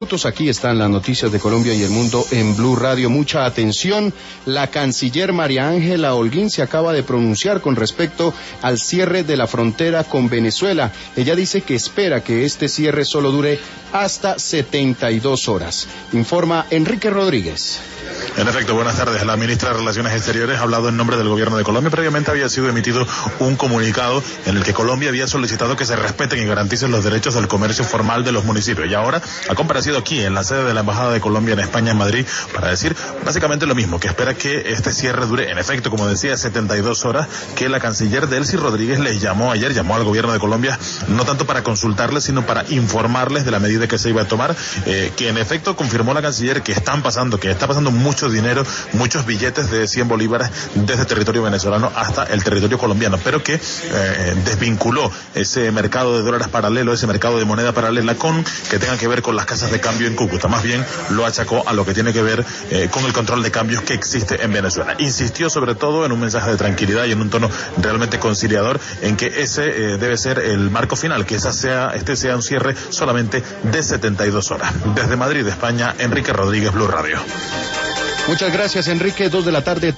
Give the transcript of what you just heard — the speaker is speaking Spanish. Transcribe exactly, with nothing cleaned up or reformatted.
Aquí están las noticias de Colombia y el mundo en Blue Radio. Mucha atención, la canciller María Ángela Holguín se acaba de pronunciar con respecto al cierre de la frontera con Venezuela. Ella dice que espera que este cierre solo dure hasta setenta y dos horas. Informa Enrique Rodríguez. En efecto, buenas tardes. La ministra de Relaciones Exteriores ha hablado en nombre del gobierno de Colombia. Previamente había sido emitido un comunicado en el que Colombia había solicitado que se respeten y garanticen los derechos del comercio formal de los municipios. Y ahora ha comparecido aquí en la sede de la Embajada de Colombia en España, en Madrid, para decir básicamente lo mismo, que espera que este cierre dure, en efecto, como decía, setenta y dos horas, que la canciller Delcy Rodríguez les llamó ayer, llamó al gobierno de Colombia, no tanto para consultarles, sino para informarles de la medida que se iba a tomar, eh, que en efecto confirmó la canciller que están pasando, que está pasando mucho dinero, muchos billetes de cien bolívares desde territorio venezolano hasta el territorio colombiano, pero que eh, desvinculó ese mercado de dólares paralelo, ese mercado de moneda paralela con que tenga que ver con las casas de cambio en Cúcuta. Más bien lo achacó a lo que tiene que ver eh, con el control de cambios que existe en Venezuela. Insistió sobre todo en un mensaje de tranquilidad y en un tono realmente conciliador en que ese eh, debe ser el marco final, que esa sea, este sea un cierre solamente de setenta y dos horas. Desde Madrid, España, Enrique Rodríguez, Blue Radio. Muchas gracias, Enrique. Dos de la tarde.